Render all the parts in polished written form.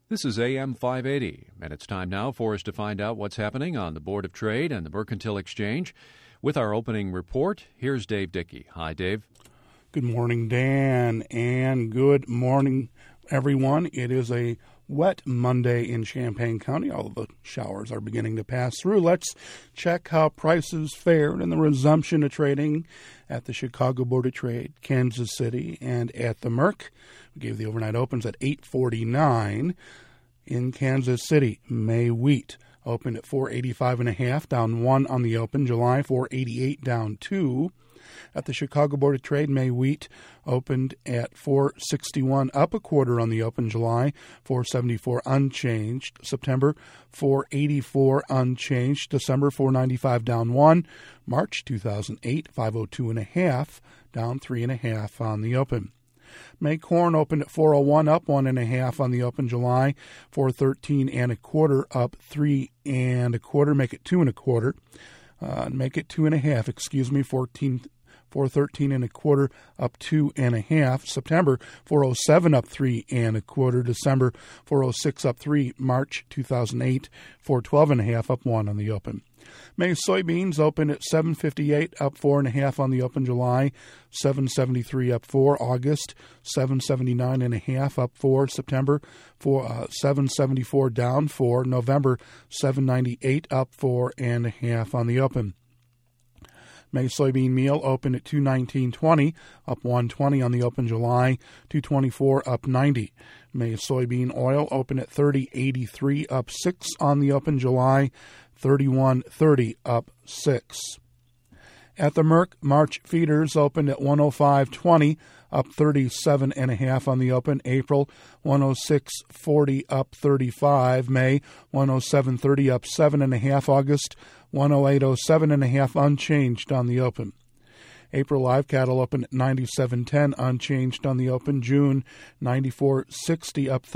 This is AM 580, and it's time now for us to find out what's happening on the Board of Trade and the Mercantile Exchange. With our opening report, here's Dave Dickey. Hi, Dave. Good morning, Dan, and good morning, everyone. It is a wet Monday in Champaign County, although the showers are beginning to pass through. Let's check how prices fared in the resumption of trading at the Chicago Board of Trade, Kansas City, and at the Merc. We gave the overnight opens at 849 in Kansas City. May wheat opened at 485.5, down 1 on the open. July 488, down 2. At the Chicago Board of Trade, May wheat opened at 461, up a quarter on the open. July 474, unchanged. September 484, unchanged. December 495, down 1. March 2008, 502.5, down 3.5 on the open. May corn opened at 401, up 1.5 on the open. July 413 and a quarter, up 3 and a quarter. Make it 2 and a quarter. Make it 2.5. 413 and a quarter, up 2.5. September 407, up 3 and a quarter. December 406, up 3. March 2008 412.5, up 1 on the open. May soybeans opened at 758, up 4.5 on the open. July 773, up 4. August 779.5, up 4. September 774, down 4. November 798, up 4.5 on the open. May soybean meal opened at 219.20, up 120 on the open. July 224, up 90. May soybean oil opened at 30.83, up 6 on the open. July 31.30, up 6. At the Merc, March feeders opened at 105.20, up 37.5 on the open. April 106.40, up 35. May 107.30, up 7.5. August 108.07.5, unchanged on the open. April live cattle opened at 97.10, unchanged on the open. June 94.60, up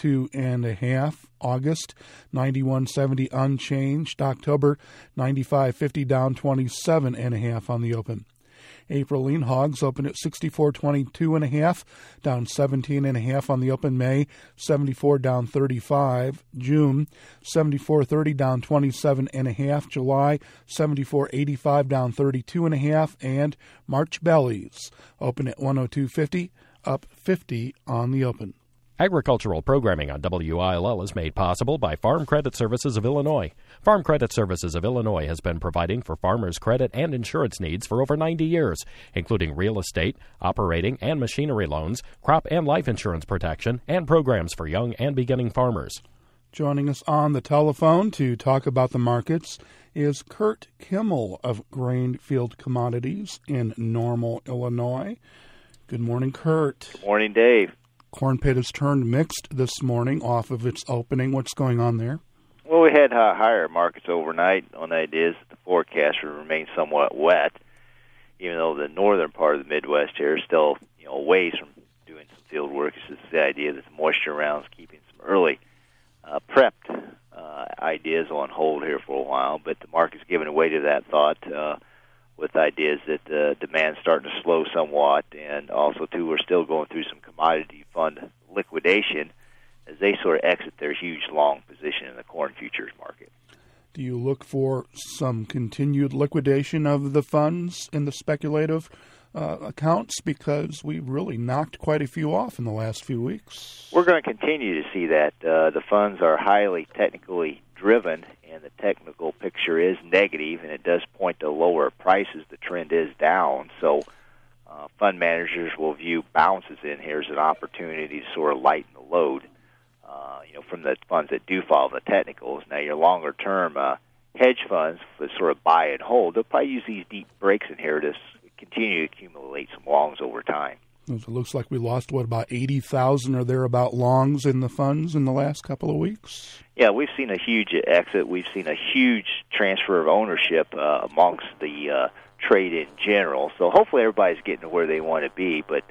32.5. August 91.70, unchanged. October 95.50, down 27.5 on the open. April lean hogs opened at 64.22.5, down 17.5 on the open. May 74, down 35. June 74.30, down 27.5. July 74.85, down 32.5. And March bellies open at 102.50, up 50 on the open. Agricultural programming on WILL is made possible by Farm Credit Services of Illinois. Farm Credit Services of Illinois has been providing for farmers' credit and insurance needs for over 90 years, including real estate, operating and machinery loans, crop and life insurance protection, and programs for young and beginning farmers. Joining us on the telephone to talk about the markets is Kurt Kimmel of Grainfield Commodities in Normal, Illinois. Good morning, Kurt. Good morning, Dave. Corn pit has turned mixed this morning off of its opening. What's going on there? Well, we had higher markets overnight on the ideas that the forecast will remain somewhat wet, even though the northern part of the Midwest here is still a ways from doing some field work. It's just the idea that the moisture around is keeping some early prepped ideas on hold here for a while, but the market's giving way to that thought with ideas that demand's starting to slow somewhat, and also, too, we're still going through some commodity fund liquidation as they sort of exit their huge long position in the corn futures market. Do you look for some continued liquidation of the funds in the speculative accounts, because we've really knocked quite a few off in the last few weeks? We're going to continue to see that. The funds are highly technically driven, and the technical picture is negative, and it does point to lower prices. The trend is down, so fund managers will view bounces in here as an opportunity to sort of lighten the load, from the funds that do follow the technicals. Now, your longer-term hedge funds that sort of buy and hold, they'll probably use these deep breaks in here to continue to accumulate some longs over time. It looks like we lost, about 80,000 or thereabout longs in the funds in the last couple of weeks? Yeah, we've seen a huge exit. We've seen a huge transfer of ownership amongst the trade in general. So hopefully everybody's getting to where they want to be. But,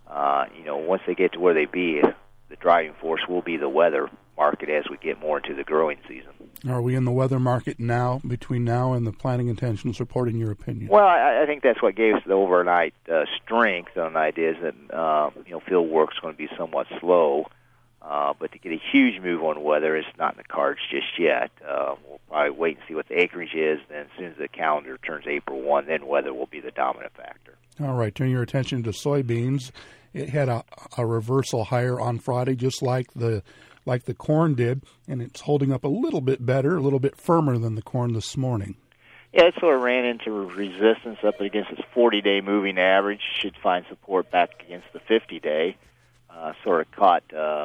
once they get to where they be, the driving force will be the weather market as we get more into the growing season. Are we in the weather market now, between now and the planning intentions report, in your opinion? Well, I think that's what gave us the overnight strength on ideas that, field work's going to be somewhat slow. But to get a huge move on weather, it's not in the cards just yet. We'll probably wait and see what the acreage is. Then as soon as the calendar turns April 1, then weather will be the dominant factor. All right, turn your attention to soybeans. It had a reversal higher on Friday, just like the corn did, and it's holding up a little bit better, a little bit firmer than the corn this morning. Yeah, it sort of ran into resistance up against its 40-day moving average. Should find support back against the 50-day. Sort of caught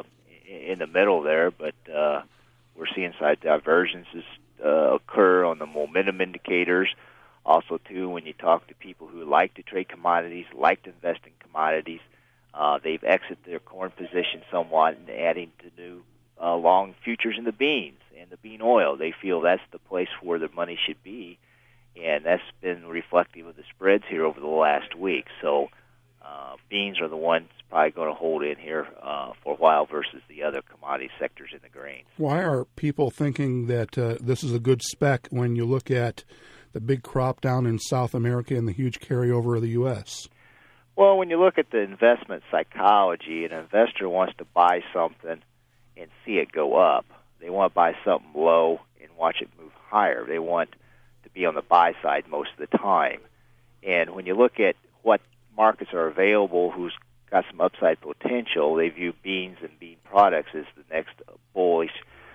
in the middle there, but we're seeing side divergences occur on the momentum indicators. Also, too, when you talk to people who like to trade commodities, like to invest in commodities, they've exited their corn position somewhat and adding to new long futures in the beans and the bean oil. They feel that's the place where their money should be, and that's been reflective of the spreads here over the last week. So beans are the ones probably going to hold in here for a while versus the other commodity sectors in the grains. Why are people thinking that this is a good spec when you look at the big crop down in South America and the huge carryover of the U.S.? Well, when you look at the investment psychology, an investor wants to buy something and see it go up. They want to buy something low and watch it move higher. They want to be on the buy side most of the time. And when you look at what markets are available, who's got some upside potential, they view beans and bean products as the next bullish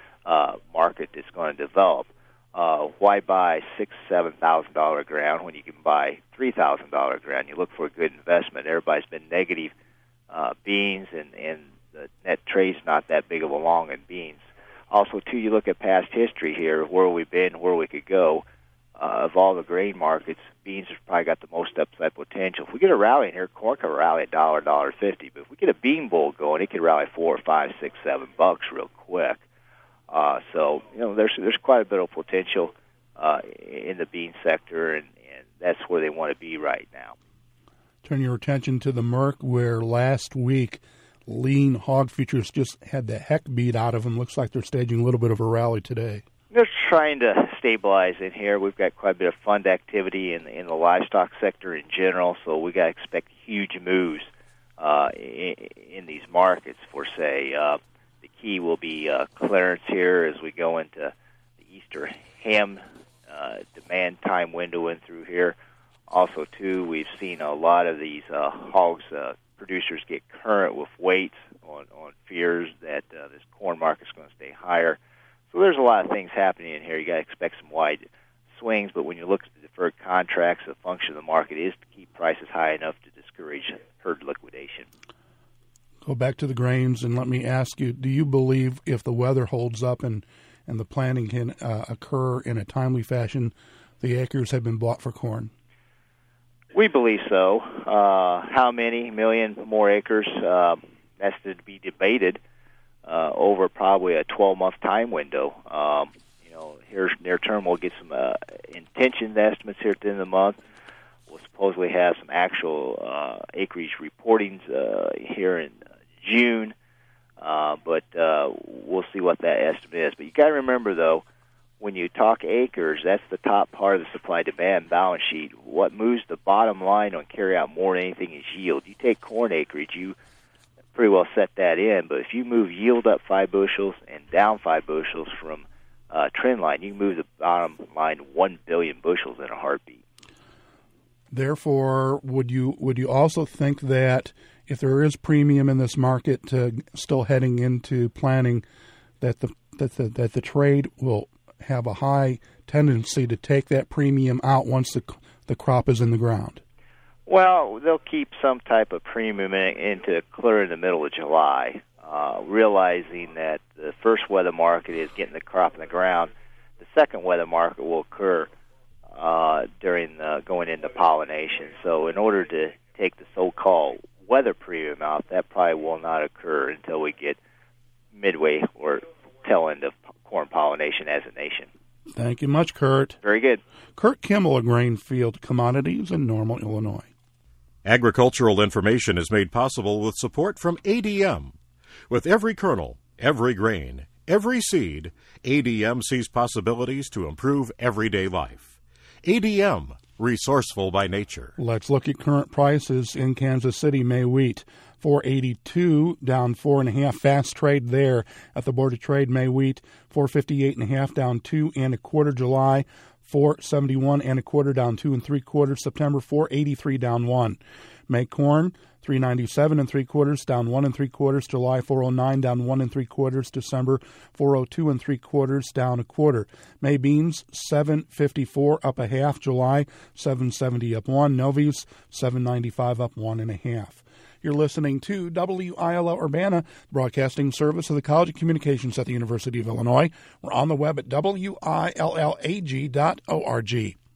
market that's going to develop. Why buy $6,000-$7,000 ground when you can buy $3,000 ground? You look for a good investment. Everybody's been negative beans, and the net trade's not that big of a long in beans. Also, too, you look at past history here, where we've been, where we could go. Of all the grain markets, beans have probably got the most upside potential. If we get a rally in here, corn can rally $1, $1.50. But if we get a bean bull going, it can rally $4, $5, $6, $7 real quick. So, there's quite a bit of potential in the bean sector, and that's where they want to be right now. Turn your attention to the Merc, where last week lean hog futures just had the heck beat out of them. Looks like they're staging a little bit of a rally today. They're trying to stabilize in here. We've got quite a bit of fund activity in the livestock sector in general, so we got to expect huge moves in these markets for, say, the key will be clearance here as we go into the Easter ham demand time window in through here. Also, too, we've seen a lot of these hogs producers get current with weights on fears that this corn market's going to stay higher. So there's a lot of things happening in here. You got to expect some wide swings, but when you look at the deferred contracts, the function of the market is to keep prices high enough to discourage herd liquidation. Go back to the grains and let me ask you, do you believe if the weather holds up and the planting can occur in a timely fashion, the acres have been bought for corn? We believe so. How many million more acres? That's to be debated over probably a 12-month time window. Here's near term, we'll get some intention estimates here at the end of the month. We'll supposedly have some actual acreage reportings here in June, but we'll see what that estimate is. But you got to remember, though, when you talk acres, that's the top part of the supply-demand balance sheet. What moves the bottom line on carry-out more than anything is yield. You take corn acreage, you pretty well set that in, but if you move yield up 5 bushels and down 5 bushels from trend line, you can move the bottom line 1 billion bushels in a heartbeat. Therefore, would you also think that if there is premium in this market, still heading into planning, that the trade will have a high tendency to take that premium out once the crop is in the ground? Well, they'll keep some type of premium into clear in the middle of July, realizing that the first weather market is getting the crop in the ground. The second weather market will occur during going into pollination. So in order to take the so-called weather premium out, that probably will not occur until we get midway or tail end of corn pollination as a nation. Thank you much, Kurt. Very good. Kurt Kimmel of Grainfield Commodities in Normal, Illinois. Agricultural information is made possible with support from ADM. With every kernel, every grain, every seed, ADM sees possibilities to improve everyday life. ADM, resourceful by nature. Let's look at current prices in Kansas City. May wheat, 482 down 4.5. Fast trade there at the Board of Trade. May wheat 458.5 down 2 1/4. July 471 1/4 down 2 3/4. September 483 down 1. May corn 397 3/4 down 1 3/4. July 409 down 1 3/4. December 402 3/4 down 1/4. May beans 754 up 1/2. July 770 up 1. Novi's 795 up 1 1/2. You're listening to WILL Urbana, broadcasting service of the College of Communications at the University of Illinois. We're on the web at WILLAG.org.